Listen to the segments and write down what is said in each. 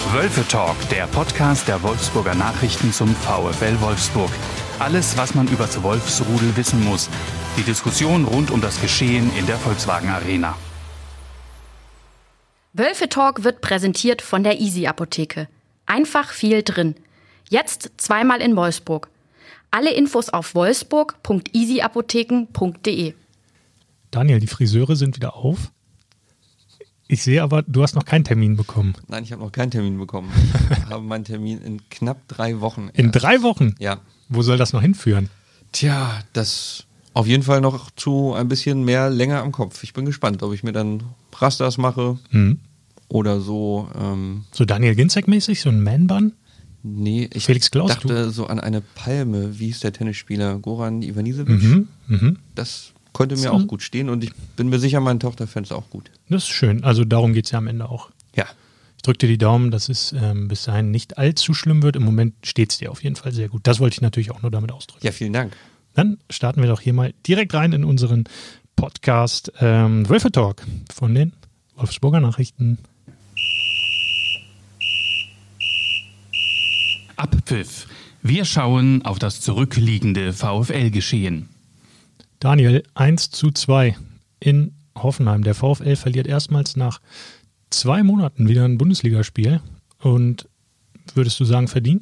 Wölfe Talk, der Podcast der Wolfsburger Nachrichten zum VfL Wolfsburg. Alles, was man über das Wolfsrudel wissen muss. Die Diskussion rund um das Geschehen in der Volkswagen Arena. Wölfe Talk wird präsentiert von der Easy Apotheke. Einfach viel drin. Jetzt zweimal in Wolfsburg. Alle Infos auf wolfsburg.easyapotheken.de. Daniel, die Friseure sind wieder auf. Ich sehe aber, du hast noch keinen Termin bekommen. Nein, ich habe noch keinen Termin bekommen. Ich habe meinen Termin in knapp 3 Wochen. Erst. In 3 Wochen? Ja. Wo soll das noch hinführen? Tja, das auf jeden Fall noch zu ein bisschen mehr länger am Kopf. Ich bin gespannt, ob ich mir dann Rastas mache oder so. So Daniel Ginczek-mäßig, so ein Man-Bun? Nee, ich Felix Klaus, dachte so an eine Palme. Wie hieß der Tennisspieler? Goran Ivanisevic? Das konnte mir auch gut stehen und ich bin mir sicher, meine Tochter fände es auch gut. Das ist schön. Also darum geht es ja am Ende auch. Ja. Ich drücke dir die Daumen, dass es bis dahin nicht allzu schlimm wird. Im Moment steht es dir auf jeden Fall sehr gut. Das wollte ich natürlich auch nur damit ausdrücken. Ja, vielen Dank. Dann starten wir doch hier mal direkt rein in unseren Podcast Wölfe Talk von den Wolfsburger Nachrichten. Abpfiff. Wir schauen auf das zurückliegende VfL-Geschehen. Daniel, 1:2 in Hoffenheim. Der VfL verliert erstmals nach 2 Monaten wieder ein Bundesligaspiel. Und würdest du sagen, verdient?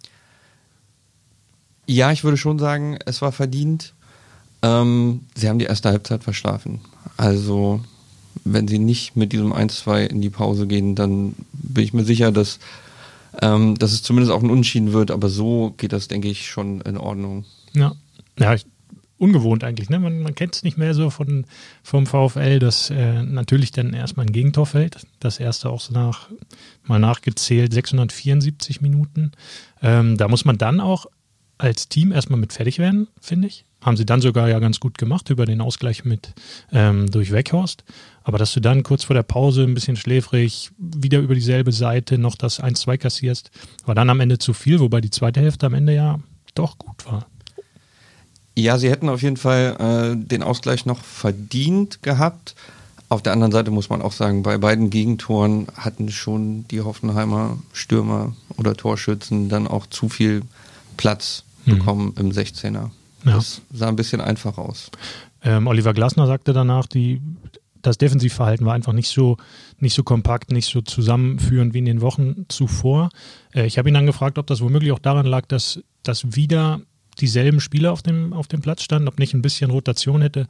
Ja, ich würde schon sagen, es war verdient. Sie haben die erste Halbzeit verschlafen. Also, wenn sie nicht mit diesem 1:2 in die Pause gehen, dann bin ich mir sicher, dass es zumindest auch ein Unentschieden wird. Aber so geht das, denke ich, schon in Ordnung. Ja, ungewohnt eigentlich. Ne? Man kennt es nicht mehr so vom VfL, dass natürlich dann erstmal ein Gegentor fällt. Das erste auch so mal nachgezählt, 674 Minuten. Da muss man dann auch als Team erstmal mit fertig werden, finde ich. Haben sie dann sogar ja ganz gut gemacht über den Ausgleich durch Weghorst. Aber dass du dann kurz vor der Pause ein bisschen schläfrig wieder über dieselbe Seite noch das 1:2 kassierst, war dann am Ende zu viel, wobei die zweite Hälfte am Ende ja doch gut war. Ja, sie hätten auf jeden Fall den Ausgleich noch verdient gehabt. Auf der anderen Seite muss man auch sagen, bei beiden Gegentoren hatten schon die Hoffenheimer Stürmer oder Torschützen dann auch zu viel Platz bekommen im 16er. Das sah ein bisschen einfach aus. Oliver Glasner sagte danach, das Defensivverhalten war einfach nicht so kompakt, nicht so zusammenführend wie in den Wochen zuvor. Ich habe ihn dann gefragt, ob das womöglich auch daran lag, dass wieder dieselben Spieler auf dem Platz standen, ob nicht ein bisschen Rotation hätte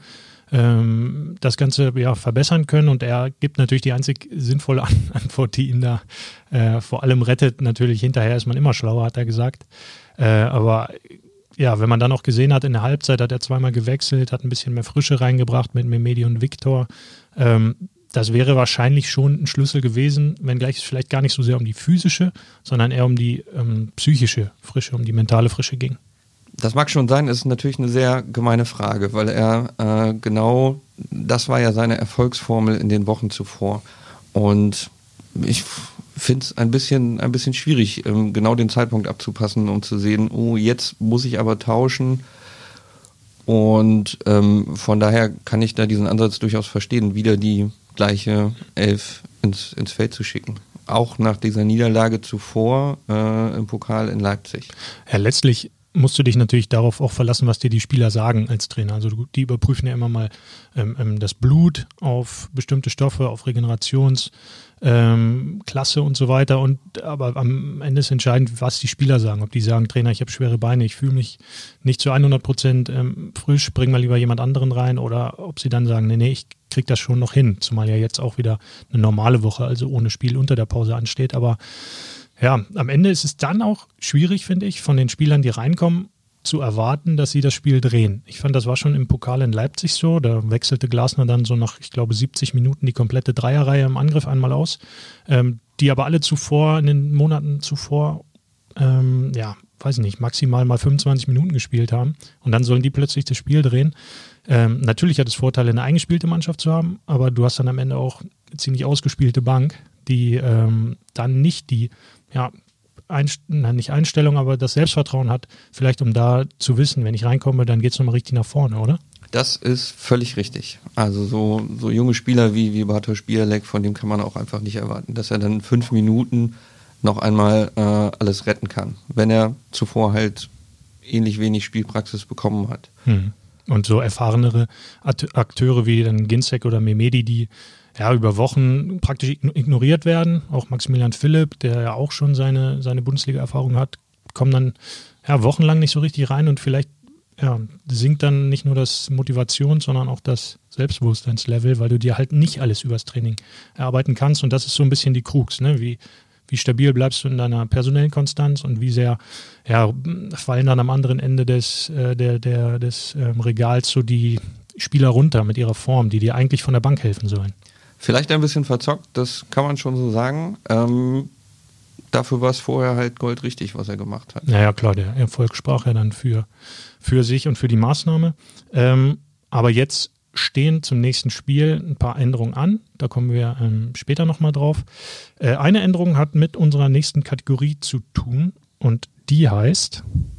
das Ganze verbessern können. Und er gibt natürlich die einzig sinnvolle Antwort, die ihn da vor allem rettet. Natürlich hinterher ist man immer schlauer, hat er gesagt. Aber ja, wenn man dann auch gesehen hat, in der Halbzeit hat er 2-mal gewechselt, hat ein bisschen mehr Frische reingebracht mit Memedi und Viktor. Das wäre wahrscheinlich schon ein Schlüssel gewesen, wenngleich es vielleicht gar nicht so sehr um die physische, sondern eher um die psychische Frische, um die mentale Frische ging. Das mag schon sein, ist natürlich eine sehr gemeine Frage, weil er genau, das war ja seine Erfolgsformel in den Wochen zuvor. Und ich finde es ein bisschen schwierig, genau den Zeitpunkt abzupassen, um zu sehen, oh, jetzt muss ich aber tauschen. Und von daher kann ich da diesen Ansatz durchaus verstehen, wieder die gleiche 11 ins Feld zu schicken. Auch nach dieser Niederlage zuvor im Pokal in Leipzig. Ja, letztlich musst du dich natürlich darauf auch verlassen, was dir die Spieler sagen als Trainer. Also die überprüfen ja immer mal das Blut auf bestimmte Stoffe, auf Regenerationsklasse und so weiter. Aber am Ende ist entscheidend, was die Spieler sagen. Ob die sagen, Trainer, ich habe schwere Beine, ich fühle mich nicht zu 100% frisch, bring mal lieber jemand anderen rein. Oder ob sie dann sagen, nee, ich krieg das schon noch hin. Zumal ja jetzt auch wieder eine normale Woche, also ohne Spiel unter der Pause ansteht. Aber ja, am Ende ist es dann auch schwierig, finde ich, von den Spielern, die reinkommen, zu erwarten, dass sie das Spiel drehen. Ich fand, das war schon im Pokal in Leipzig so. Da wechselte Glasner dann so nach, ich glaube, 70 Minuten die komplette Dreierreihe im Angriff einmal aus. Die aber alle zuvor, in den Monaten zuvor, weiß nicht, maximal mal 25 Minuten gespielt haben. Und dann sollen die plötzlich das Spiel drehen. Natürlich hat es Vorteile, eine eingespielte Mannschaft zu haben, aber du hast dann am Ende auch eine ziemlich ausgespielte Bank, die dann nicht die nicht Einstellung, aber das Selbstvertrauen hat, vielleicht um da zu wissen, wenn ich reinkomme, dann geht es nochmal richtig nach vorne, oder? Das ist völlig richtig. Also so junge Spieler wie Bartosz Bialek, von dem kann man auch einfach nicht erwarten, dass er dann 5 Minuten noch einmal alles retten kann, wenn er zuvor halt ähnlich wenig Spielpraxis bekommen hat. Und so erfahrenere Akteure wie dann Ginczek oder Mehmedi, die ja über Wochen praktisch ignoriert werden, auch Maximilian Philipp, der ja auch schon seine Bundesliga-Erfahrung hat, kommen dann ja wochenlang nicht so richtig rein und vielleicht sinkt dann nicht nur das Motivations-, sondern auch das Selbstbewusstseinslevel, weil du dir halt nicht alles übers Training erarbeiten kannst und das ist so ein bisschen die Krux, ne? Wie stabil bleibst du in deiner personellen Konstanz und wie sehr fallen dann am anderen Ende des Regals so die Spieler runter mit ihrer Form, die dir eigentlich von der Bank helfen sollen. Vielleicht ein bisschen verzockt, das kann man schon so sagen. Dafür war es vorher halt goldrichtig, was er gemacht hat. Naja, klar, der Erfolg sprach ja dann für sich und für die Maßnahme. Aber jetzt stehen zum nächsten Spiel ein paar Änderungen an. Da kommen wir später nochmal drauf. Eine Änderung hat mit unserer nächsten Kategorie zu tun und die heißt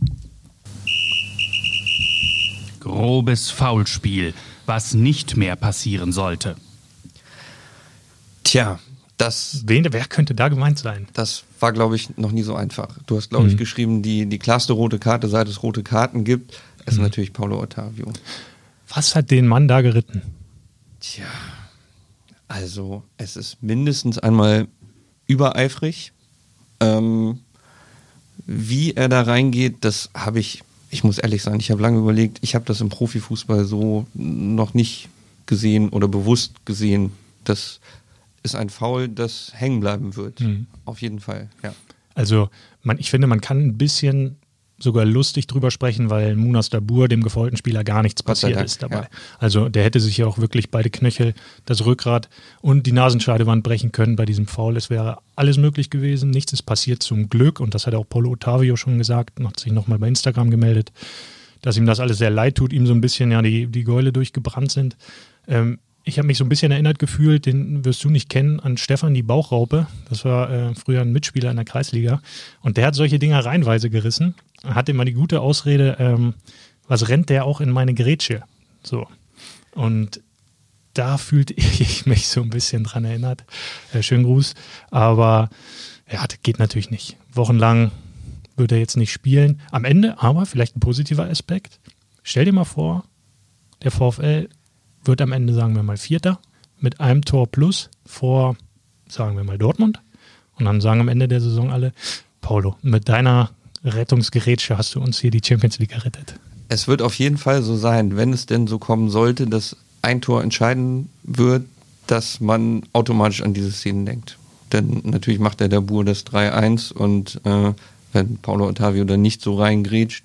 grobes Foulspiel, was nicht mehr passieren sollte. Tja, wer könnte da gemeint sein? Das war, glaube ich, noch nie so einfach. Du hast, glaube ich, geschrieben, die klarste rote Karte, seit es rote Karten gibt, ist natürlich Paulo Ottavio. Was hat den Mann da geritten? Tja, also es ist mindestens einmal übereifrig. Wie er da reingeht, das habe ich muss ehrlich sein, ich habe lange überlegt, ich habe das im Profifußball so noch nicht gesehen oder bewusst gesehen. Das ist ein Foul, das hängen bleiben wird. Auf jeden Fall, ja. Also ich finde, man kann ein bisschen sogar lustig drüber sprechen, weil Munas Dabbur, dem gefoulten Spieler, gar nichts passiert ist dabei. Ja. Also der hätte sich ja auch wirklich beide Knöchel, das Rückgrat und die Nasenscheidewand brechen können bei diesem Foul. Es wäre alles möglich gewesen, nichts ist passiert zum Glück und das hat auch Paulo Ottavio schon gesagt, hat sich nochmal bei Instagram gemeldet, dass ihm das alles sehr leid tut, ihm so ein bisschen die Gäule durchgebrannt sind. Ich habe mich so ein bisschen erinnert gefühlt, den wirst du nicht kennen, an Stefan die Bauchraupe. Das war früher ein Mitspieler in der Kreisliga. Und der hat solche Dinger reihenweise gerissen. Hat immer die gute Ausrede, was rennt der auch in meine Grätsche? So. Und da fühlte ich mich so ein bisschen dran erinnert. Schönen Gruß. Aber ja, das geht natürlich nicht. Wochenlang wird er jetzt nicht spielen. Am Ende aber vielleicht ein positiver Aspekt. Stell dir mal vor, der VfL wird am Ende, sagen wir mal, Vierter mit einem Tor plus vor, sagen wir mal, Dortmund. Und dann sagen am Ende der Saison alle, Paulo, mit deiner Rettungsgerätsche hast du uns hier die Champions League gerettet. Es wird auf jeden Fall so sein, wenn es denn so kommen sollte, dass ein Tor entscheiden wird, dass man automatisch an diese Szenen denkt. Denn natürlich macht der Dabbur das 3-1 und wenn Paulo Ottavio dann nicht so reingrätscht.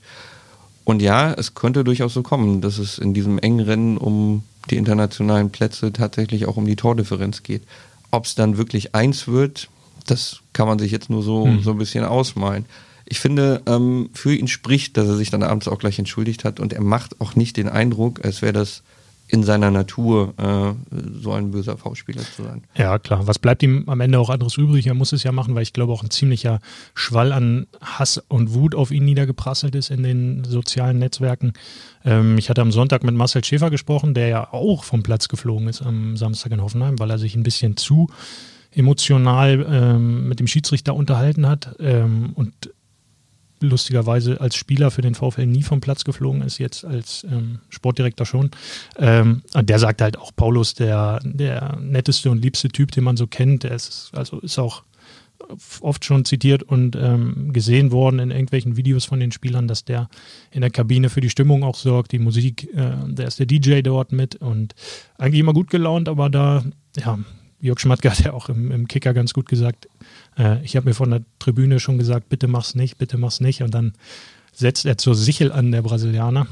Und ja, es könnte durchaus so kommen, dass es in diesem engen Rennen um die internationalen Plätze tatsächlich auch um die Tordifferenz geht. Ob es dann wirklich 1 wird, das kann man sich jetzt nur so ein bisschen ausmalen. Ich finde, für ihn spricht, dass er sich dann abends auch gleich entschuldigt hat und er macht auch nicht den Eindruck, als wäre das in seiner Natur so ein böser V-Spieler zu sein. Ja, klar. Was bleibt ihm am Ende auch anderes übrig? Er muss es ja machen, weil ich glaube auch ein ziemlicher Schwall an Hass und Wut auf ihn niedergeprasselt ist in den sozialen Netzwerken. Ich hatte am Sonntag mit Marcel Schäfer gesprochen, der ja auch vom Platz geflogen ist am Samstag in Hoffenheim, weil er sich ein bisschen zu emotional mit dem Schiedsrichter unterhalten hat und lustigerweise als Spieler für den VfL nie vom Platz geflogen ist, jetzt als Sportdirektor schon. Der sagt halt auch, Paulus, der netteste und liebste Typ, den man so kennt. Der ist auch oft schon zitiert und gesehen worden in irgendwelchen Videos von den Spielern, dass der in der Kabine für die Stimmung auch sorgt, die Musik, der ist der DJ dort mit und eigentlich immer gut gelaunt, aber da, ja, Jörg Schmatke hat ja auch im Kicker ganz gut gesagt, ich habe mir von der Tribüne schon gesagt, bitte mach's nicht und dann setzt er zur Sichel an, der Brasilianer.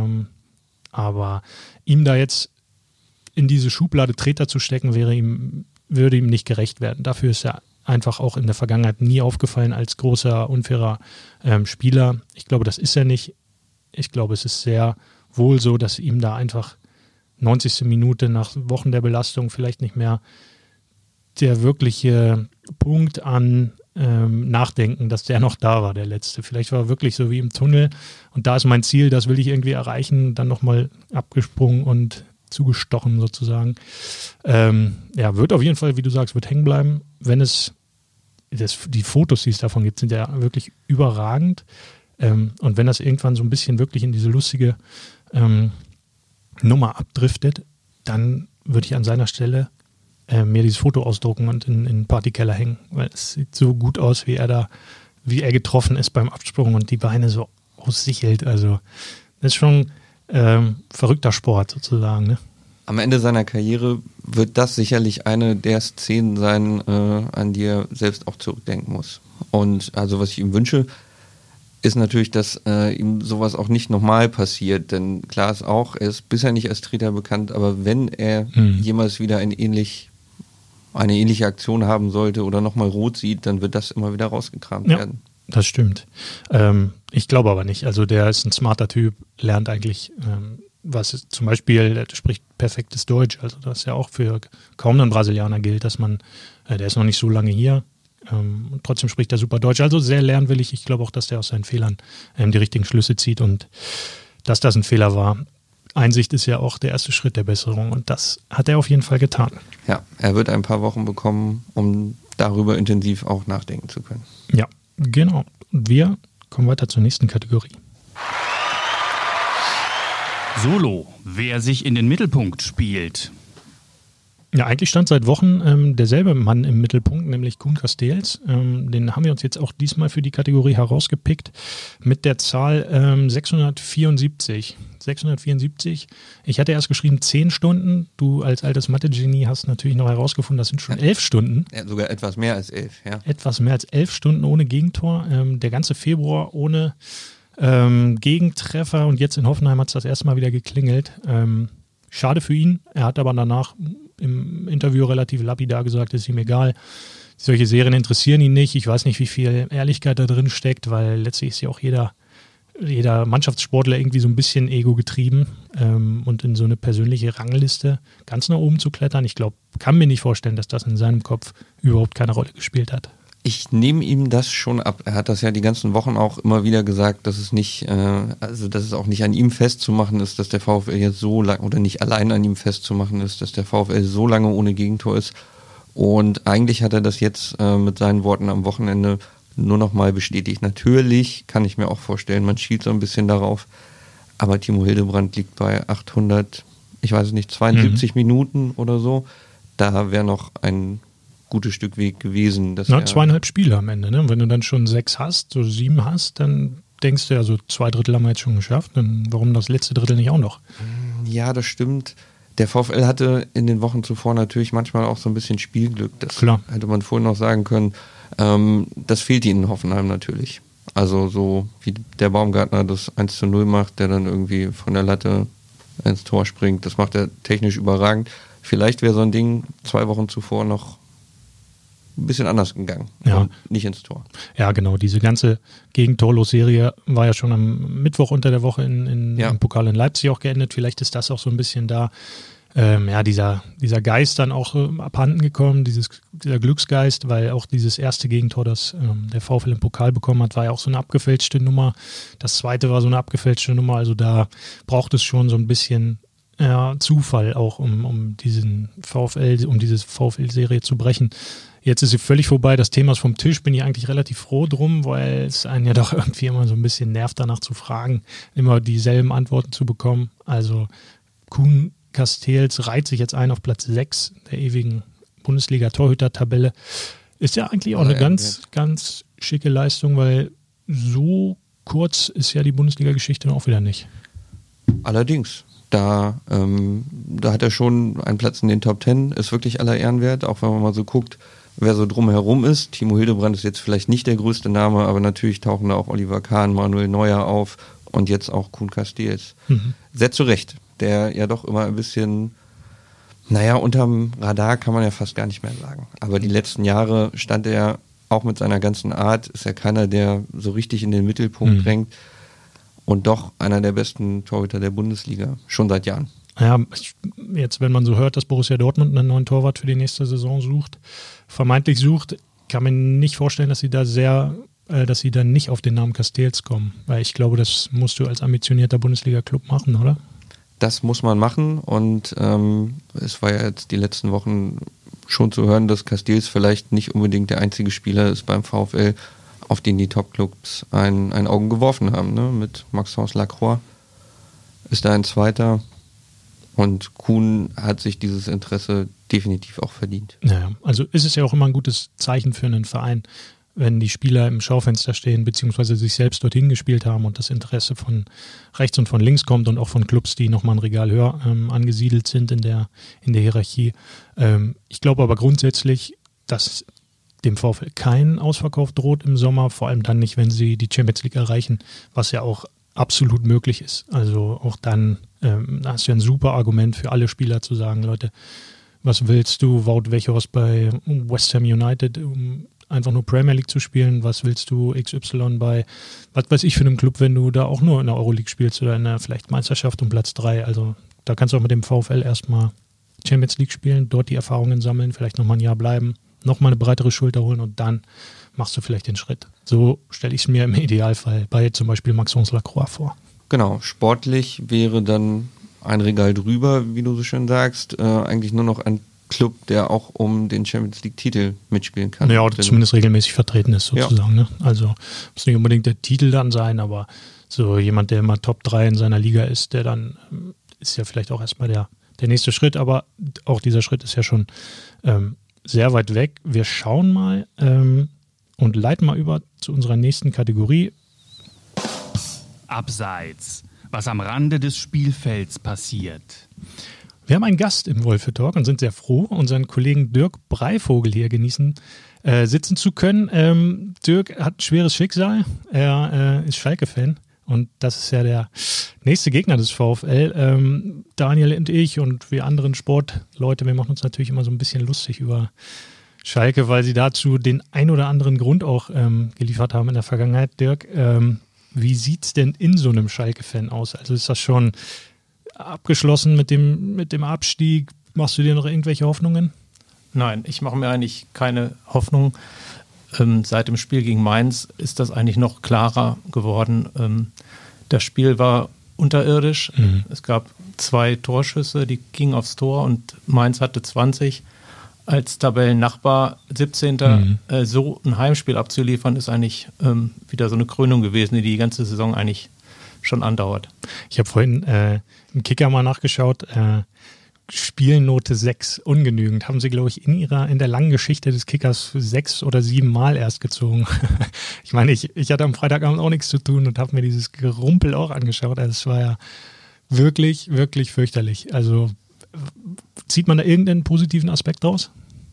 Aber ihm da jetzt in diese Schublade Treter zu stecken, würde ihm nicht gerecht werden. Dafür ist er einfach auch in der Vergangenheit nie aufgefallen als großer, unfairer Spieler. Ich glaube, das ist er nicht. Ich glaube, es ist sehr wohl so, dass ihm da einfach 90. Minute nach Wochen der Belastung vielleicht nicht mehr der wirkliche Punkt an Nachdenken, dass der noch da war, der letzte. Vielleicht war er wirklich so wie im Tunnel und da ist mein Ziel, das will ich irgendwie erreichen, dann nochmal abgesprungen und zugestochen sozusagen. Wird auf jeden Fall, wie du sagst, wird hängen bleiben. Wenn es die Fotos, die es davon gibt, sind ja wirklich überragend. Und wenn das irgendwann so ein bisschen wirklich in diese lustige Nummer abdriftet, dann würde ich an seiner Stelle mir dieses Foto ausdrucken und in den Partykeller hängen, weil es sieht so gut aus, wie er getroffen ist beim Absprung und die Beine so aussichelt. Also das ist schon verrückter Sport sozusagen, ne? Am Ende seiner Karriere wird das sicherlich eine der Szenen sein, an die er selbst auch zurückdenken muss. Und also was ich ihm wünsche, ist natürlich, dass ihm sowas auch nicht nochmal passiert. Denn klar ist auch, er ist bisher nicht als Treter bekannt, aber wenn er jemals wieder eine ähnliche Aktion haben sollte oder nochmal rot sieht, dann wird das immer wieder rausgekramt werden. Das stimmt. Ich glaube aber nicht. Also der ist ein smarter Typ, lernt eigentlich, was zum Beispiel, der spricht perfektes Deutsch. Also das ja auch für kaum einen Brasilianer gilt, dass man, der ist noch nicht so lange hier, und trotzdem spricht er super Deutsch. Also sehr lernwillig. Ich glaube auch, dass der aus seinen Fehlern die richtigen Schlüsse zieht und dass das ein Fehler war. Einsicht ist ja auch der erste Schritt der Besserung und das hat er auf jeden Fall getan. Ja, er wird ein paar Wochen bekommen, um darüber intensiv auch nachdenken zu können. Ja, genau. Wir kommen weiter zur nächsten Kategorie. Solo, wer sich in den Mittelpunkt spielt. Ja, eigentlich stand seit Wochen derselbe Mann im Mittelpunkt, nämlich Koen Casteels. Den haben wir uns jetzt auch diesmal für die Kategorie herausgepickt mit der Zahl 674. 674. Ich hatte erst geschrieben 10 Stunden. Du als altes Mathe-Genie hast natürlich noch herausgefunden, das sind schon 11 Stunden. Ja, sogar etwas mehr als 11, ja. Etwas mehr als 11 Stunden ohne Gegentor. Der ganze Februar ohne Gegentreffer und jetzt in Hoffenheim hat es das erste Mal wieder geklingelt. Schade für ihn. Er hat aber danach im Interview relativ lapidar gesagt, es ist ihm egal. Solche Serien interessieren ihn nicht. Ich weiß nicht, wie viel Ehrlichkeit da drin steckt, weil letztlich ist ja auch jeder Mannschaftssportler irgendwie so ein bisschen ego getrieben und in so eine persönliche Rangliste ganz nach oben zu klettern. Ich glaube, kann mir nicht vorstellen, dass das in seinem Kopf überhaupt keine Rolle gespielt hat. Ich nehme ihm das schon ab. Er hat das ja die ganzen Wochen auch immer wieder gesagt, dass es nicht, dass es auch nicht an ihm festzumachen ist, dass der VfL jetzt so lange, oder nicht allein an ihm festzumachen ist, dass der VfL so lange ohne Gegentor ist. Und eigentlich hat er das jetzt mit seinen Worten am Wochenende nur noch mal bestätigt. Natürlich kann ich mir auch vorstellen, man schielt so ein bisschen darauf, aber Timo Hildebrand liegt bei 72 Minuten oder so. Da wäre noch ein gutes Stück Weg gewesen. 2,5 Spiele am Ende, ne? Wenn du dann schon 6 hast, so 7 hast, dann denkst du ja, so 2 Drittel haben wir jetzt schon geschafft. Dann warum das letzte Drittel nicht auch noch? Ja, das stimmt. Der VfL hatte in den Wochen zuvor natürlich manchmal auch so ein bisschen Spielglück. Das Klar. Hätte man vorhin noch sagen können. Das fehlt ihnen in Hoffenheim natürlich. Also so wie der Baumgartner das 1:0 macht, der dann irgendwie von der Latte ins Tor springt. Das macht er technisch überragend. Vielleicht wäre so ein Ding 2 Wochen zuvor noch ein bisschen anders gegangen. Ja. Nicht ins Tor. Ja, genau. Diese ganze Gegentorlos-Serie war ja schon am Mittwoch unter der Woche im Pokal in Leipzig auch geendet. Vielleicht ist das auch so ein bisschen da, dieser Geist dann auch abhanden gekommen, dieser Glücksgeist, weil auch dieses erste Gegentor, das der VfL im Pokal bekommen hat, war ja auch so eine abgefälschte Nummer. Das zweite war so eine abgefälschte Nummer. Also da braucht es schon so ein bisschen Zufall auch, um diese VfL-Serie zu brechen. Jetzt ist sie völlig vorbei, das Thema ist vom Tisch, bin ich eigentlich relativ froh drum, weil es einen ja doch irgendwie immer so ein bisschen nervt, danach zu fragen, immer dieselben Antworten zu bekommen. Also Koen Casteels reiht sich jetzt ein auf Platz 6 der ewigen Bundesliga-Torhüter-Tabelle. Ist ja eigentlich auch eine ganz, ganz schicke Leistung, weil so kurz ist ja die Bundesliga-Geschichte auch wieder nicht. Allerdings. Da hat er schon einen Platz in den Top 10, ist wirklich aller Ehren wert, auch wenn man mal so guckt, wer so drumherum ist. Timo Hildebrand ist jetzt vielleicht nicht der größte Name, aber natürlich tauchen da auch Oliver Kahn, Manuel Neuer auf und jetzt auch Koen Casteels. Sehr zu Recht, der ja doch immer ein bisschen, unterm Radar kann man ja fast gar nicht mehr sagen. Aber die letzten Jahre stand er auch mit seiner ganzen Art, ist ja keiner, der so richtig in den Mittelpunkt drängt. Und doch einer der besten Torhüter der Bundesliga, schon seit Jahren. Ja, jetzt, wenn man so hört, dass Borussia Dortmund einen neuen Torwart für die nächste Saison vermeintlich sucht, kann man nicht vorstellen, dass sie da nicht auf den Namen Casteels kommen. Weil ich glaube, das musst du als ambitionierter Bundesliga-Club machen, oder? Das muss man machen und es war ja jetzt die letzten Wochen schon zu hören, dass Castells vielleicht nicht unbedingt der einzige Spieler ist beim VfL, auf den die Top-Clubs ein Auge geworfen haben. Ne? Mit Maxence Lacroix ist da ein zweiter. Und Kuhn hat sich dieses Interesse definitiv auch verdient. Naja, also ist es ja auch immer ein gutes Zeichen für einen Verein, wenn die Spieler im Schaufenster stehen, beziehungsweise sich selbst dorthin gespielt haben und das Interesse von rechts und von links kommt und auch von Clubs, die nochmal ein Regal höher angesiedelt sind in der Hierarchie. Ich glaube aber grundsätzlich, dass dem VfL kein Ausverkauf droht im Sommer, vor allem dann nicht, wenn sie die Champions League erreichen, was ja auch absolut möglich ist. Also auch dann hast du ja ein super Argument für alle Spieler zu sagen, Leute, was willst du, Wout Weghorst bei West Ham United, um einfach nur Premier League zu spielen, was willst du XY bei, was weiß ich für einen Club, wenn du da auch nur in der Euroleague spielst oder in der vielleicht Meisterschaft um Platz 3, also da kannst du auch mit dem VfL erstmal Champions League spielen, dort die Erfahrungen sammeln, vielleicht nochmal ein Jahr bleiben, nochmal eine breitere Schulter holen und dann machst du vielleicht den Schritt. So stelle ich es mir im Idealfall bei zum Beispiel Maxence Lacroix vor. Genau, sportlich wäre dann ein Regal drüber, wie du so schön sagst, eigentlich nur noch ein Club, der auch um den Champions League-Titel mitspielen kann. Ja, oder zumindest regelmäßig vertreten ist sozusagen. Ja. Ne? Also muss nicht unbedingt der Titel dann sein, aber so jemand, der immer Top 3 in seiner Liga ist, der dann ist ja vielleicht auch erstmal der nächste Schritt, aber auch dieser Schritt ist ja schon sehr weit weg. Wir schauen mal und leiten mal über zu unserer nächsten Kategorie. Abseits, was am Rande des Spielfelds passiert. Wir haben einen Gast im Wölfe-Talk und sind sehr froh, unseren Kollegen Dirk Breivogel hier sitzen zu können. Dirk hat ein schweres Schicksal. Er ist Schalke-Fan und das ist ja der nächste Gegner des VfL. Daniel und ich und wir anderen Sportleute, wir machen uns natürlich immer so ein bisschen lustig über Schalke, weil sie dazu den ein oder anderen Grund auch geliefert haben in der Vergangenheit. Dirk, wie sieht es denn in so einem Schalke-Fan aus? Also ist das schon abgeschlossen mit dem Abstieg? Machst du dir noch irgendwelche Hoffnungen? Nein, ich mache mir eigentlich keine Hoffnung. Seit dem Spiel gegen Mainz ist das eigentlich noch klarer geworden. Das Spiel war unterirdisch. Es gab 2 Torschüsse, die gingen aufs Tor und Mainz hatte 20. Als Tabellennachbar 17. So ein Heimspiel abzuliefern, ist eigentlich wieder so eine Krönung gewesen, die ganze Saison eigentlich schon andauert. Ich habe vorhin im Kicker mal nachgeschaut, Spielnote 6, ungenügend. Haben sie, glaube ich, in der langen Geschichte des Kickers 6 oder 7 Mal erst gezogen. Ich meine, ich hatte am Freitagabend auch nichts zu tun und habe mir dieses Gerumpel auch angeschaut. Also es war ja wirklich, wirklich fürchterlich. Also zieht man da irgendeinen positiven Aspekt draus?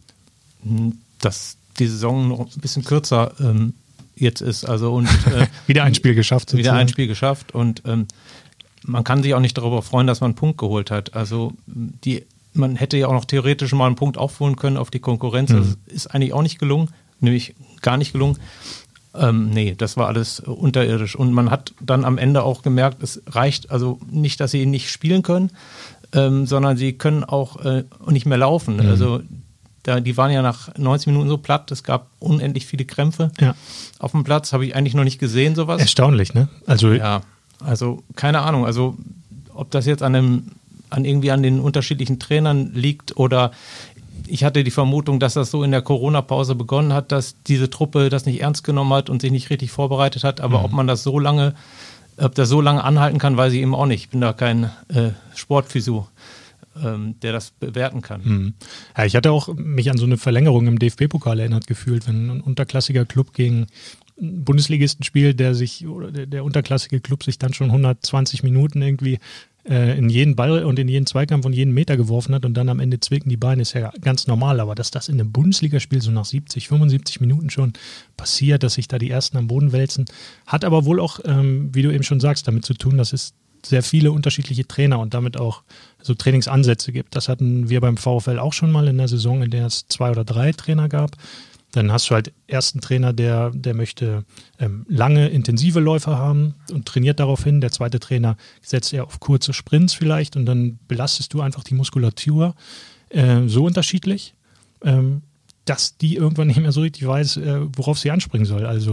Dass die Saison noch ein bisschen kürzer jetzt ist. Also und wieder ein Spiel geschafft. Wieder ein Spiel geschafft und man kann sich auch nicht darüber freuen, dass man einen Punkt geholt hat. Also man hätte ja auch noch theoretisch mal einen Punkt aufholen können auf die Konkurrenz. Das ist eigentlich auch nicht gelungen, nämlich gar nicht gelungen. Nee, das war alles unterirdisch. Und man hat dann am Ende auch gemerkt, es reicht also nicht, dass sie nicht spielen können, sondern sie können auch nicht mehr laufen. Also die waren ja nach 90 Minuten so platt, es gab unendlich viele Krämpfe auf dem Platz, habe ich eigentlich noch nicht gesehen, sowas. Erstaunlich, ne? Also keine Ahnung, also ob das jetzt an den unterschiedlichen Trainern liegt oder ich hatte die Vermutung, dass das so in der Corona-Pause begonnen hat, dass diese Truppe das nicht ernst genommen hat und sich nicht richtig vorbereitet hat, aber ob das so lange anhalten kann, weiß ich eben auch nicht. Ich bin da kein Sportphysio, der das bewerten kann. Ja, ich hatte auch mich an so eine Verlängerung im DFB-Pokal erinnert gefühlt, wenn ein unterklassiger Club gegen einen Bundesligisten spielt, der unterklassige Club sich dann schon 120 Minuten irgendwie in jeden Ball und in jeden Zweikampf und jeden Meter geworfen hat und dann am Ende zwicken die Beine, ist ja ganz normal. Aber dass das in einem Bundesligaspiel so nach 70, 75 Minuten schon passiert, dass sich da die Ersten am Boden wälzen, hat aber wohl auch, wie du eben schon sagst, damit zu tun, dass es sehr viele unterschiedliche Trainer und damit auch so Trainingsansätze gibt. Das hatten wir beim VfL auch schon mal in der Saison, in der es 2 oder 3 Trainer gab. Dann hast du halt ersten Trainer, der möchte lange, intensive Läufe haben und trainiert darauf hin. Der zweite Trainer setzt eher auf kurze Sprints vielleicht und dann belastest du einfach die Muskulatur so unterschiedlich, dass die irgendwann nicht mehr so richtig weiß, worauf sie anspringen soll. Also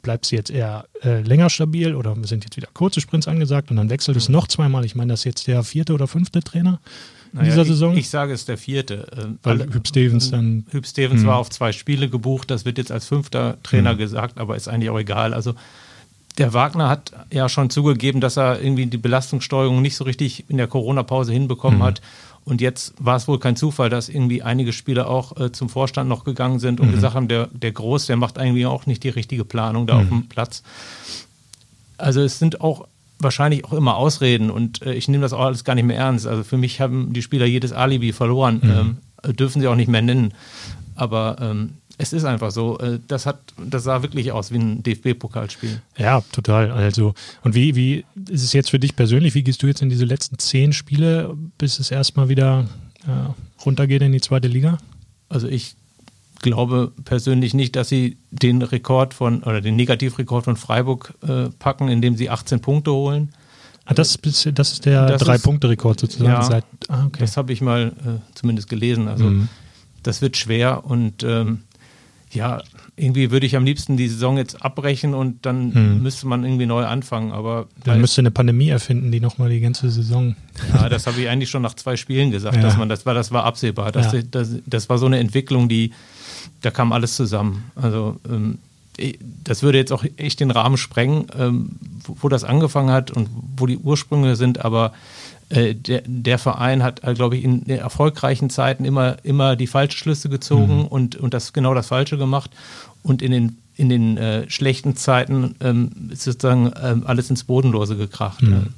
bleibt es jetzt eher länger stabil oder sind jetzt wieder kurze Sprints angesagt und dann wechselt es noch zweimal. Ich meine, das ist jetzt der 4. oder 5. Trainer in dieser Saison. Ich sage, es ist der 4. Weil Huub Stevens dann... Huub Stevens war auf 2 Spiele gebucht, das wird jetzt als 5. Trainer gesagt, aber ist eigentlich auch egal. Also der Wagner hat ja schon zugegeben, dass er irgendwie die Belastungssteuerung nicht so richtig in der Corona-Pause hinbekommen hat. Und jetzt war es wohl kein Zufall, dass irgendwie einige Spieler auch zum Vorstand noch gegangen sind und gesagt haben, der Groß, der macht eigentlich auch nicht die richtige Planung da auf dem Platz. Also es sind auch wahrscheinlich auch immer Ausreden und ich nehme das auch alles gar nicht mehr ernst. Also für mich haben die Spieler jedes Alibi verloren, dürfen sie auch nicht mehr nennen. Aber es ist einfach so, das sah wirklich aus wie ein DFB-Pokalspiel. Ja, total. Also, und wie ist es jetzt für dich persönlich? Wie gehst du jetzt in diese letzten 10 Spiele, bis es erstmal wieder runtergeht in die 2. Liga? Also ich glaube persönlich nicht, dass sie den Negativrekord von Freiburg packen, indem sie 18 Punkte holen. Das ist der 3-Punkte-Rekord sozusagen. Ja, okay. Das habe ich mal zumindest gelesen. Also das wird schwer und irgendwie würde ich am liebsten die Saison jetzt abbrechen und dann müsste man irgendwie neu anfangen. Aber dann müsste eine Pandemie erfinden, die nochmal die ganze Saison. Ja, das habe ich eigentlich schon nach 2 Spielen gesagt, dass man das war absehbar. Das war so eine Entwicklung, da kam alles zusammen. Also das würde jetzt auch echt den Rahmen sprengen, wo das angefangen hat und wo die Ursprünge sind, aber der Verein hat, glaube ich, in den erfolgreichen Zeiten immer die falschen Schlüsse gezogen und das genau das Falsche gemacht. Und in den schlechten Zeiten ist sozusagen alles ins Bodenlose gekracht.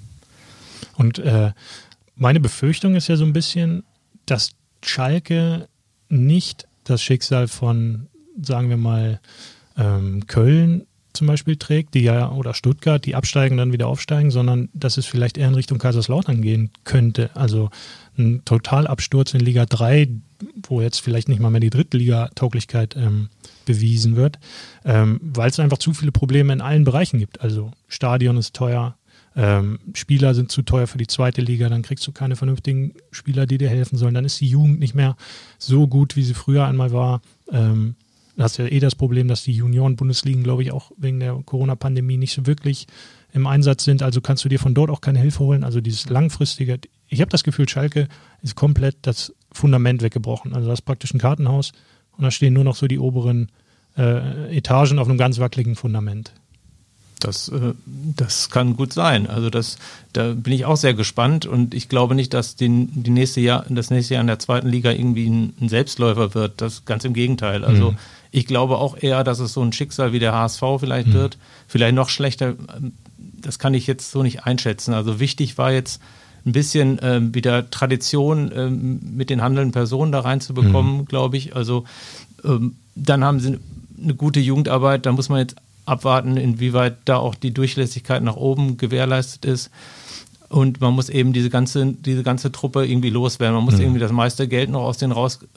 Und meine Befürchtung ist ja so ein bisschen, dass Schalke nicht das Schicksal von, sagen wir mal, Köln zum Beispiel trägt, oder Stuttgart, die absteigen, dann wieder aufsteigen, sondern dass es vielleicht eher in Richtung Kaiserslautern gehen könnte. Also ein Totalabsturz in Liga 3, wo jetzt vielleicht nicht mal mehr die Drittliga-Tauglichkeit bewiesen wird, weil es einfach zu viele Probleme in allen Bereichen gibt. Also Stadion ist teuer, Spieler sind zu teuer für die 2. Liga, dann kriegst du keine vernünftigen Spieler, die dir helfen sollen. Dann ist die Jugend nicht mehr so gut, wie sie früher einmal war. Du hast ja das Problem, dass die Junioren-Bundesligen, glaube ich, auch wegen der Corona-Pandemie nicht so wirklich im Einsatz sind. Also kannst du dir von dort auch keine Hilfe holen. Also dieses langfristige, ich habe das Gefühl, Schalke ist komplett das Fundament weggebrochen. Also das ist praktisch ein Kartenhaus und da stehen nur noch so die oberen Etagen auf einem ganz wackeligen Fundament. Das kann gut sein. Also da bin ich auch sehr gespannt und ich glaube nicht, dass das nächste Jahr in der 2. Liga irgendwie ein Selbstläufer wird. Das ganz im Gegenteil. Also ich glaube auch eher, dass es so ein Schicksal wie der HSV vielleicht wird. Vielleicht noch schlechter. Das kann ich jetzt so nicht einschätzen. Also wichtig war jetzt ein bisschen wieder Tradition mit den handelnden Personen da reinzubekommen, glaube ich. Also dann haben sie eine gute Jugendarbeit. Da muss man jetzt abwarten, inwieweit da auch die Durchlässigkeit nach oben gewährleistet ist. Und man muss eben diese ganze Truppe irgendwie loswerden. Man muss irgendwie das meiste Geld noch aus denen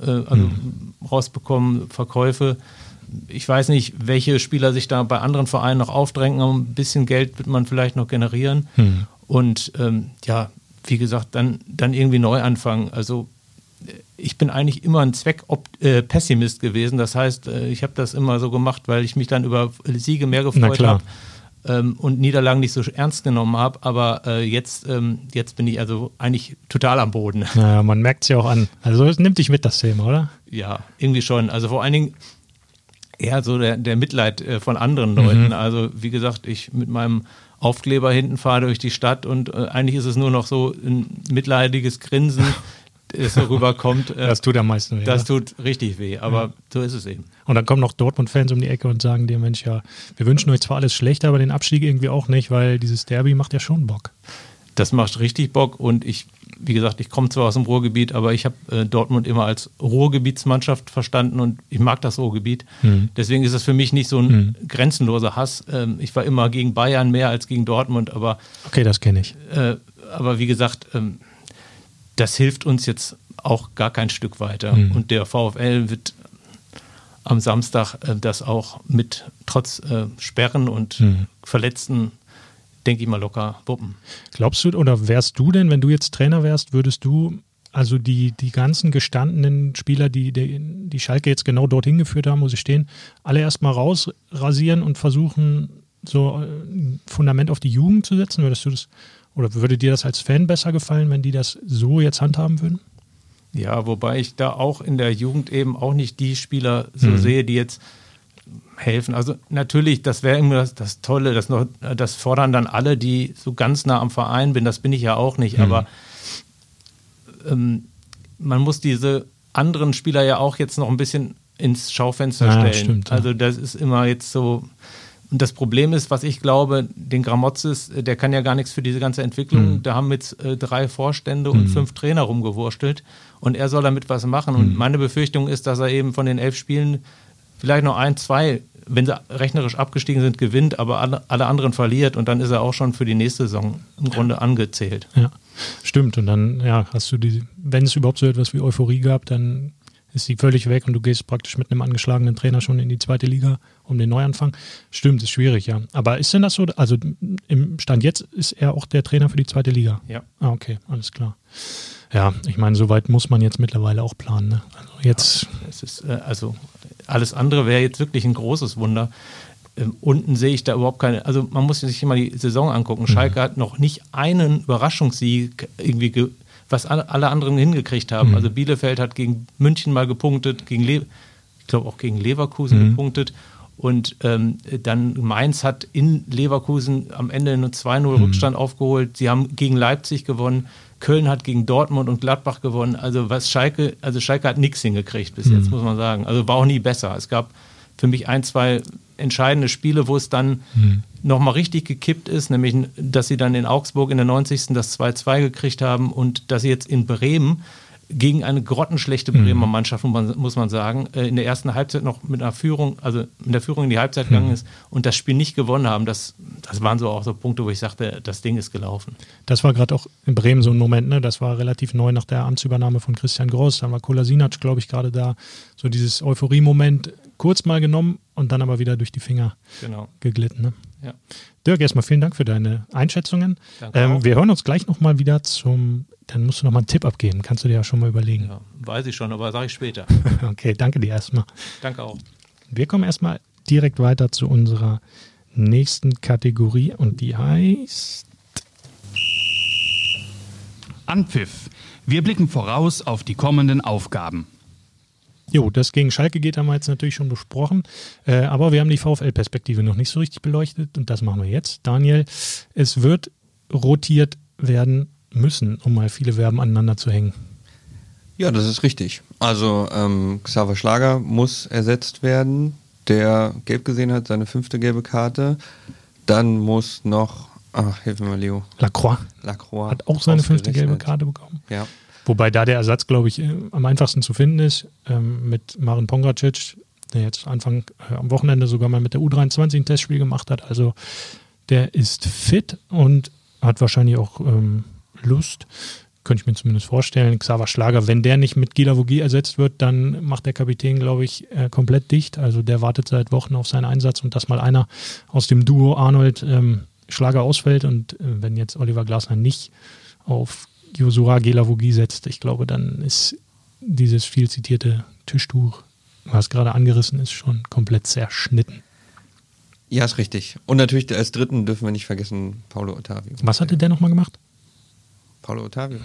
rausbekommen, Verkäufe. Ich weiß nicht, welche Spieler sich da bei anderen Vereinen noch aufdrängen. Ein bisschen Geld wird man vielleicht noch generieren. Und wie gesagt, dann irgendwie neu anfangen. Also ich bin eigentlich immer ein Zweckpessimist gewesen. Das heißt, ich habe das immer so gemacht, weil ich mich dann über Siege mehr gefreut habe und Niederlagen nicht so ernst genommen habe. Aber jetzt bin ich also eigentlich total am Boden. Naja, man merkt es ja auch an. Also es nimmt dich mit, das Thema, oder? Ja, irgendwie schon. Also vor allen Dingen eher so der Mitleid von anderen Leuten. Also wie gesagt, ich mit meinem Aufkleber hinten fahre durch die Stadt und eigentlich ist es nur noch so ein mitleidiges Grinsen, das so rüberkommt. Das tut am meisten weh. Das tut richtig weh, aber so ist es eben. Und dann kommen noch Dortmund-Fans um die Ecke und sagen dir, Mensch, ja, wir wünschen euch zwar alles schlecht, aber den Abstieg irgendwie auch nicht, weil dieses Derby macht ja schon Bock. Das macht richtig Bock und wie gesagt, ich komme zwar aus dem Ruhrgebiet, aber ich habe Dortmund immer als Ruhrgebietsmannschaft verstanden und ich mag das Ruhrgebiet. Deswegen ist es für mich nicht so ein grenzenloser Hass. Ich war immer gegen Bayern mehr als gegen Dortmund, aber... Okay, das kenne ich. Aber wie gesagt... das hilft uns jetzt auch gar kein Stück weiter. Und der VfL wird am Samstag das auch trotz Sperren und Verletzten, denke ich mal, locker wuppen. Glaubst du, oder wärst du denn, wenn du jetzt Trainer wärst, würdest du also die ganzen gestandenen Spieler, die Schalke jetzt genau dorthin geführt haben, wo sie stehen, alle erstmal rausrasieren und versuchen, so ein Fundament auf die Jugend zu setzen? Würdest du das, oder würde dir das als Fan besser gefallen, wenn die das so jetzt handhaben würden? Ja, wobei ich da auch in der Jugend eben auch nicht die Spieler so sehe, die jetzt helfen. Also natürlich, das wäre immer das Tolle, das fordern dann alle, die so ganz nah am Verein bin, das bin ich ja auch nicht, aber man muss diese anderen Spieler ja auch jetzt noch ein bisschen ins Schaufenster stellen. Stimmt, ja. Also das ist immer jetzt so, und das Problem ist, was ich glaube, den Gramotzes, der kann ja gar nichts für diese ganze Entwicklung, da haben jetzt 3 Vorstände und 5 Trainer rumgewurstelt und er soll damit was machen und meine Befürchtung ist, dass er eben von den 11 Spielen vielleicht noch 1, 2, wenn sie rechnerisch abgestiegen sind, gewinnt, aber alle anderen verliert und dann ist er auch schon für die nächste Saison im Grunde angezählt. Ja, stimmt. Und dann hast du wenn es überhaupt so etwas wie Euphorie gab, dann ist sie völlig weg und du gehst praktisch mit einem angeschlagenen Trainer schon in die 2. Liga um den Neuanfang. Stimmt, ist schwierig, ja. Aber ist denn das so, also im Stand jetzt ist er auch der Trainer für die 2. Liga? Ja. Ah, okay, alles klar. Ja, ich meine, soweit muss man jetzt mittlerweile auch planen. Ne? Also jetzt. Ja, es ist, also alles andere wäre jetzt wirklich ein großes Wunder. Unten sehe ich da überhaupt keine, also man muss sich immer die Saison angucken. Schalke hat noch nicht einen Überraschungssieg irgendwie was alle anderen hingekriegt haben. Also Bielefeld hat gegen München mal gepunktet, ich glaube auch gegen Leverkusen gepunktet und dann Mainz hat in Leverkusen am Ende nur 2-0 Rückstand aufgeholt. Sie haben gegen Leipzig gewonnen. Köln hat gegen Dortmund und Gladbach gewonnen. Also Schalke hat nichts hingekriegt bis jetzt, muss man sagen. Also war auch nie besser. Es gab für mich 1, 2 entscheidende Spiele, wo es dann nochmal richtig gekippt ist, nämlich, dass sie dann in Augsburg in der 90. das 2-2 gekriegt haben und dass sie jetzt in Bremen gegen eine grottenschlechte Bremer Mannschaft, muss man sagen, in der ersten Halbzeit noch mit der Führung in die Halbzeit gegangen ist und das Spiel nicht gewonnen haben. Das waren so auch so Punkte, wo ich sagte, das Ding ist gelaufen. Das war gerade auch in Bremen so ein Moment, ne? Das war relativ neu nach der Amtsübernahme von Christian Groß. Dann war Kolasinac, glaube ich, gerade da. So dieses Euphorie-Moment kurz mal genommen und dann aber wieder durch die Finger geglitten. Ne? Ja. Dirk, erstmal vielen Dank für deine Einschätzungen. Wir hören uns gleich nochmal wieder dann musst du nochmal einen Tipp abgeben. Kannst du dir ja schon mal überlegen. Ja, weiß ich schon, aber sage ich später. Okay, danke dir erstmal. Danke auch. Wir kommen erstmal direkt weiter zu unserer nächsten Kategorie und die heißt Anpfiff. Wir blicken voraus auf die kommenden Aufgaben. Jo, das gegen Schalke geht, haben wir jetzt natürlich schon besprochen, aber wir haben die VfL-Perspektive noch nicht so richtig beleuchtet und das machen wir jetzt. Daniel, es wird rotiert werden müssen, um mal viele Verben aneinander zu hängen. Ja, das ist richtig. Also Xaver Schlager muss ersetzt werden, der gelb gesehen hat, seine 5. gelbe Karte. Dann muss noch, hilf mir mal, Leo. Lacroix hat auch seine 5. gelbe Karte bekommen. Ja. Wobei da der Ersatz, glaube ich, am einfachsten zu finden ist, mit Marin Pongracic, der jetzt am Wochenende sogar mal mit der U23 ein Testspiel gemacht hat. Also der ist fit und hat wahrscheinlich auch Lust, könnte ich mir zumindest vorstellen. Xaver Schlager, wenn der nicht mit Gila Vogie ersetzt wird, dann macht der Kapitän, glaube ich, komplett dicht. Also der wartet seit Wochen auf seinen Einsatz und dass mal einer aus dem Duo Arnold Schlager ausfällt und wenn jetzt Oliver Glasner nicht auf Josua Gila Vogie setzt, ich glaube, dann ist dieses viel zitierte Tischtuch, was gerade angerissen ist, schon komplett zerschnitten. Ja, ist richtig. Und natürlich als Dritten dürfen wir nicht vergessen, Paulo Ottavio. Was hatte der nochmal gemacht? Paulo Ottavio?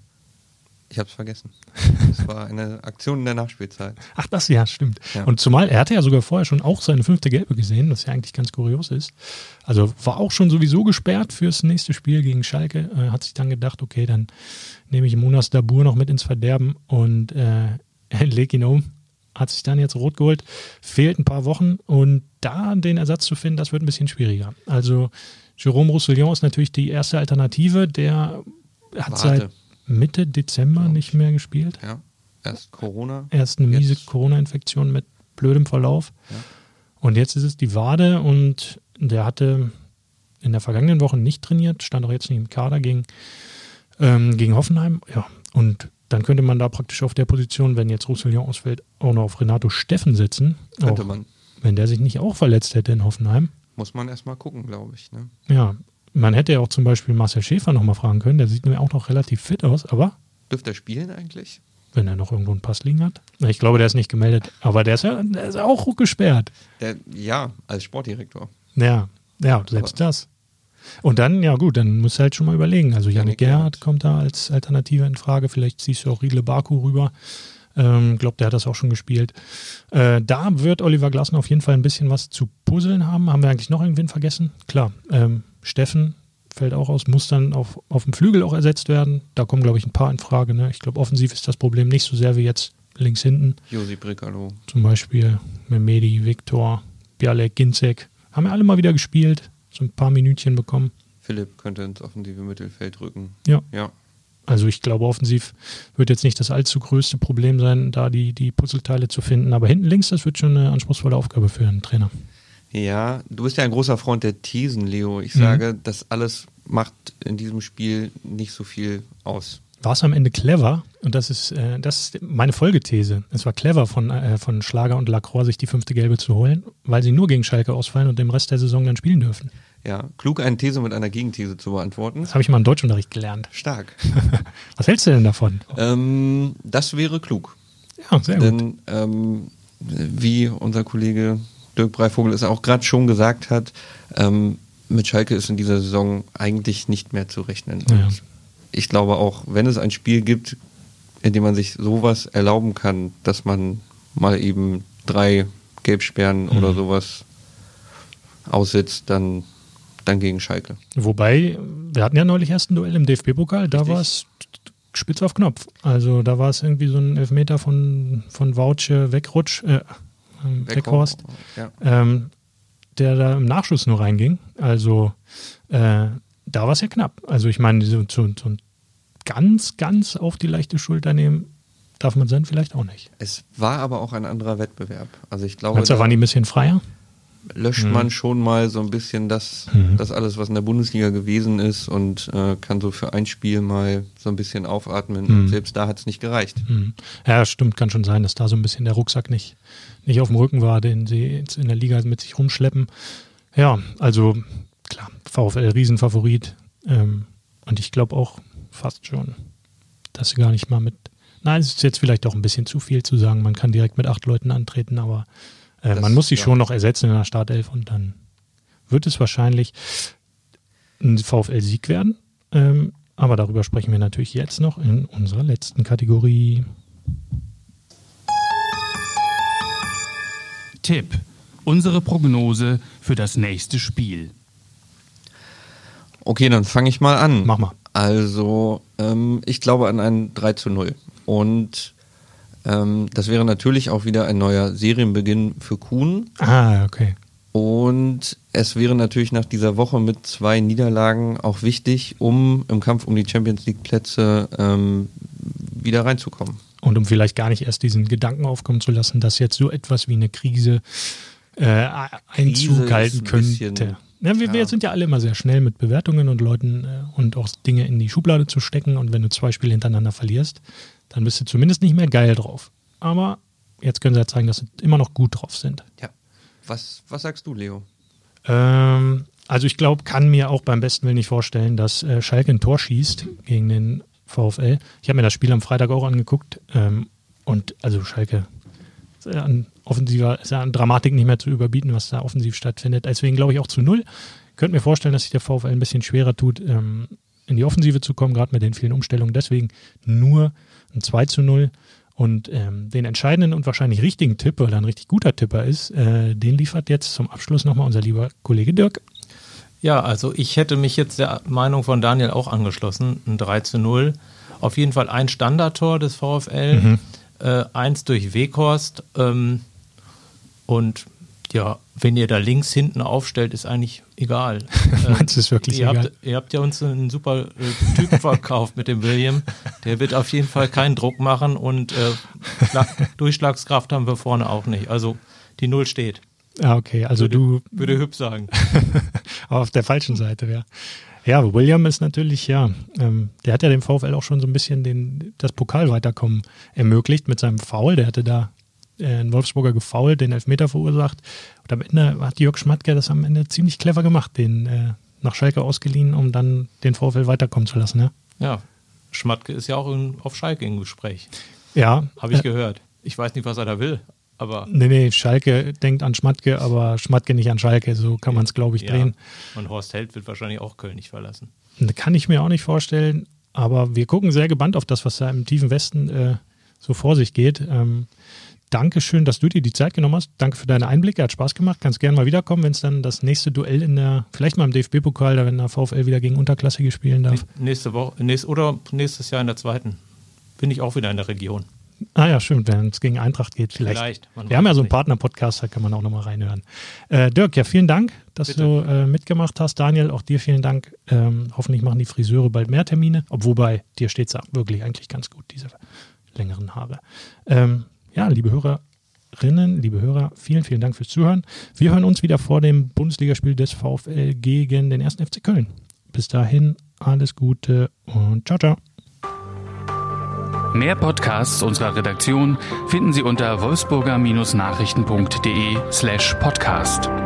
Ich habe es vergessen. Das war eine Aktion in der Nachspielzeit. Ach, das ja, stimmt. Ja. Und zumal, er hatte ja sogar vorher schon auch seine 5. Gelbe gesehen, was ja eigentlich ganz kurios ist. Also war auch schon sowieso gesperrt fürs nächste Spiel gegen Schalke. Hat sich dann gedacht, okay, dann nehme ich Munas Dabur noch mit ins Verderben und leg ihn um. Hat sich dann jetzt rot geholt. Fehlt ein paar Wochen und da den Ersatz zu finden, das wird ein bisschen schwieriger. Also Jérôme Roussillon ist natürlich die erste Alternative, der hat seit Mitte Dezember nicht mehr gespielt. Ja, erst Corona. Erst eine miese Corona-Infektion mit blödem Verlauf. Ja. Und jetzt ist es die Wade und der hatte in der vergangenen Woche nicht trainiert, stand auch jetzt nicht im Kader gegen Hoffenheim. Ja, und dann könnte man da praktisch auf der Position, wenn jetzt Roussillon ausfällt, auch noch auf Renato Steffen setzen. Könnte auch, man. Wenn der sich nicht auch verletzt hätte in Hoffenheim. Muss man erstmal gucken, glaube ich. Ne? Ja, man hätte ja auch zum Beispiel Marcel Schäfer nochmal fragen können. Der sieht nämlich auch noch relativ fit aus, aber Dürfte er spielen eigentlich? Wenn er noch irgendwo einen Pass liegen hat. Ich glaube, der ist nicht gemeldet, aber der ist auch gesperrt. Ja, als Sportdirektor. Ja, selbst das. Und dann, ja gut, dann musst du halt schon mal überlegen. Also Yannick Gerhardt kommt da als Alternative in Frage. Vielleicht ziehst du auch Riedle Baku rüber. Glaube, der hat das auch schon gespielt. Da wird Oliver Glasner auf jeden Fall ein bisschen was zu puzzeln haben. Haben wir eigentlich noch irgendwen vergessen? Klar, Steffen fällt auch aus, muss dann auf dem Flügel auch ersetzt werden. Da kommen, glaube ich, ein paar in Frage. Ne? Ich glaube, offensiv ist das Problem nicht so sehr wie jetzt links hinten. Josi Bricalo. Zum Beispiel Mehmedi, Viktor, Bialek, Ginzek. Haben ja alle mal wieder gespielt. So ein paar Minütchen bekommen. Philipp könnte ins offensive Mittelfeld rücken. Ja. Also ich glaube, offensiv wird jetzt nicht das allzu größte Problem sein, da die Puzzleteile zu finden. Aber hinten links, das wird schon eine anspruchsvolle Aufgabe für einen Trainer. Ja, du bist ja ein großer Freund der Thesen, Leo. Ich sage, das alles macht in diesem Spiel nicht so viel aus. War es am Ende clever? Und das ist meine Folgethese. Es war clever von Schlager und Lacroix, sich die 5. Gelbe zu holen, weil sie nur gegen Schalke ausfallen und den Rest der Saison dann spielen dürfen. Ja, klug, eine These mit einer Gegenthese zu beantworten. Das habe ich mal im Deutschunterricht gelernt. Stark. Was hältst du denn davon? Das wäre klug. Ja, sehr gut. Denn wie unser Kollege Dirk Breivogel es auch gerade schon gesagt hat, mit Schalke ist in dieser Saison eigentlich nicht mehr zu rechnen. Ja. Und ich glaube auch, wenn es ein Spiel gibt, in dem man sich sowas erlauben kann, dass man mal eben 3 Gelbsperren oder sowas aussetzt, dann gegen Schalke. Wobei, wir hatten ja neulich erst ein Duell im DFB-Pokal, da war es spitz auf Knopf. Also da war es irgendwie so ein Elfmeter von Wautsche Weghorst, ja. Der da im Nachschuss nur reinging. Also da war es ja knapp. Also ich meine, so ganz auf die leichte Schulter nehmen darf man dann vielleicht auch nicht. Es war aber auch ein anderer Wettbewerb. Also ich glaube, meinst du, da waren die ein bisschen freier? Löscht man schon mal so ein bisschen das alles, was in der Bundesliga gewesen ist und kann so für ein Spiel mal so ein bisschen aufatmen. Und selbst da hat es nicht gereicht. Ja, stimmt, kann schon sein, dass da so ein bisschen der Rucksack nicht auf dem Rücken war, den sie jetzt in der Liga mit sich rumschleppen. Ja, also klar, VfL Riesenfavorit. Und ich glaube auch fast schon, dass sie gar nicht mal nein, es ist jetzt vielleicht auch ein bisschen zu viel zu sagen, man kann direkt mit 8 Leuten antreten, aber man muss sie schon noch ersetzen in der Startelf und dann wird es wahrscheinlich ein VfL-Sieg werden. Aber darüber sprechen wir natürlich jetzt noch in unserer letzten Kategorie. Tipp: Unsere Prognose für das nächste Spiel. Okay, dann fange ich mal an. Mach mal. Also, ich glaube an ein 3:0. Und das wäre natürlich auch wieder ein neuer Serienbeginn für Kuhn. Ah, okay. Und es wäre natürlich nach dieser Woche mit 2 Niederlagen auch wichtig, um im Kampf um die Champions-League-Plätze wieder reinzukommen. Und um vielleicht gar nicht erst diesen Gedanken aufkommen zu lassen, dass jetzt so etwas wie eine Krise Einzug halten könnte. Ja, wir sind ja alle immer sehr schnell mit Bewertungen und Leuten und auch Dinge in die Schublade zu stecken. Und wenn du 2 Spiele hintereinander verlierst, dann bist du zumindest nicht mehr geil drauf. Aber jetzt können sie ja zeigen, dass sie immer noch gut drauf sind. Ja. Was sagst du, Leo? Also ich glaube, kann mir auch beim besten Willen nicht vorstellen, dass Schalke ein Tor schießt gegen den VfL. Ich habe mir das Spiel am Freitag auch angeguckt. Und also Schalke ist an Dramatik nicht mehr zu überbieten, was da offensiv stattfindet. Deswegen glaube ich auch zu 0. Könnte mir vorstellen, dass sich der VfL ein bisschen schwerer tut, in die Offensive zu kommen, gerade mit den vielen Umstellungen. Deswegen nur ein 2:0. Und den entscheidenden und wahrscheinlich richtigen Tipp, weil er ein richtig guter Tipper ist, den liefert jetzt zum Abschluss nochmal unser lieber Kollege Dirk. Ja, also ich hätte mich jetzt der Meinung von Daniel auch angeschlossen. Ein 3:0. Auf jeden Fall ein Standardtor des VfL, 1 durch Weghorst. Und ja, wenn ihr da links hinten aufstellt, ist eigentlich egal. Meinst du, ist wirklich egal? Ihr habt ja uns einen super Typen verkauft mit dem William. Der wird auf jeden Fall keinen Druck machen und Durchschlagskraft haben wir vorne auch nicht. Also die 0 steht. Ja, okay, also würde Hüb sagen. Aber auf der falschen Seite, ja. Ja, William ist natürlich, der hat ja dem VfL auch schon so ein bisschen das Pokalweiterkommen ermöglicht mit seinem Foul. Der hatte da einen Wolfsburger gefoult, den Elfmeter verursacht. Und am Ende hat Jörg Schmatke das am Ende ziemlich clever gemacht, den nach Schalke ausgeliehen, um dann den VfL weiterkommen zu lassen. Ja, Schmatke ist ja auch auf Schalke im Gespräch. Ja. Habe ich gehört. Ich weiß nicht, was er da will, aber... Nee, Schalke denkt an Schmatke, aber Schmatke nicht an Schalke. So kann man es, glaube ich, drehen. Und Horst Held wird wahrscheinlich auch Köln nicht verlassen. Kann ich mir auch nicht vorstellen. Aber wir gucken sehr gebannt auf das, was da im tiefen Westen so vor sich geht. Dankeschön, dass du dir die Zeit genommen hast. Danke für deine Einblicke, hat Spaß gemacht. Kannst gerne mal wiederkommen, wenn es dann das nächste Duell vielleicht mal im DFB-Pokal, da wenn der VfL wieder gegen Unterklassige spielen darf. Nächstes Jahr in der 2. bin ich auch wieder in der Region. Ah ja, stimmt, wenn es gegen Eintracht geht. Vielleicht. Wir haben ja so einen Partner-Podcast, da kann man auch nochmal reinhören. Dirk, ja, vielen Dank, dass du mitgemacht hast. Daniel, auch dir vielen Dank. Hoffentlich machen die Friseure bald mehr Termine, obwohl bei dir steht es wirklich eigentlich ganz gut, diese längeren Haare. Ja, liebe Hörerinnen, liebe Hörer, vielen, vielen Dank fürs Zuhören. Wir hören uns wieder vor dem Bundesligaspiel des VfL gegen den 1. FC Köln. Bis dahin, alles Gute und ciao, ciao. Mehr Podcasts unserer Redaktion finden Sie unter wolfsburger-nachrichten.de/podcast.